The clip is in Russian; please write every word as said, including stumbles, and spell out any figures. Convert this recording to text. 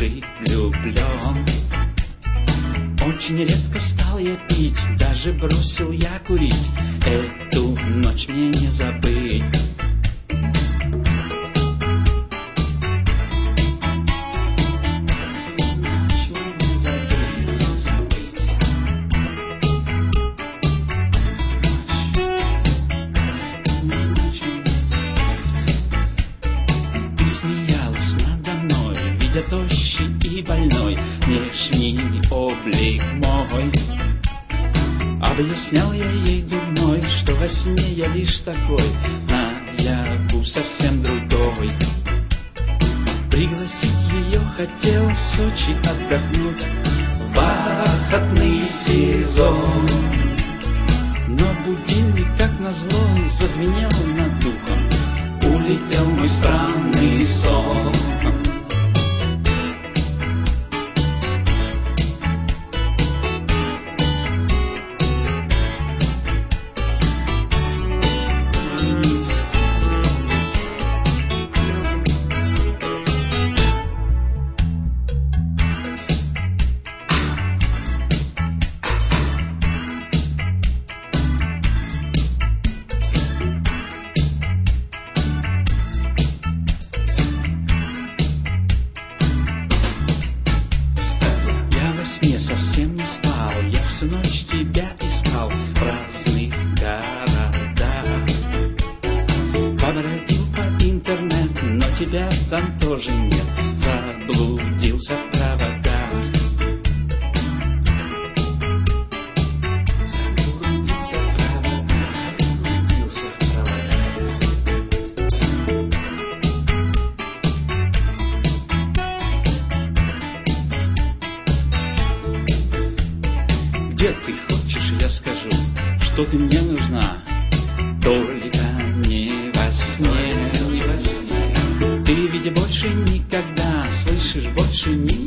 души влюблен. Очень редко стал я пить, даже бросил я курить. Эту ночь мне не забыть. Тощий и больной, внешний облик мой. Объяснял я ей дурной, что во сне я лишь такой, наяву совсем другой. Пригласить ее хотел в Сочи отдохнуть в бархатный сезон. Но будильник, как назло, зазвенел над духом. Улетел мой странный сон. Сне совсем не спал, я всю ночь тебя искал в разных городах. Побродил по интернету, но тебя там тоже нет. Заблудился в проводах. Заблудился в проводах, заблудился в проводах. Где ты хочешь, я скажу, что ты мне нужна, только не во сне. Ты ведь больше никогда, слышишь, больше никогда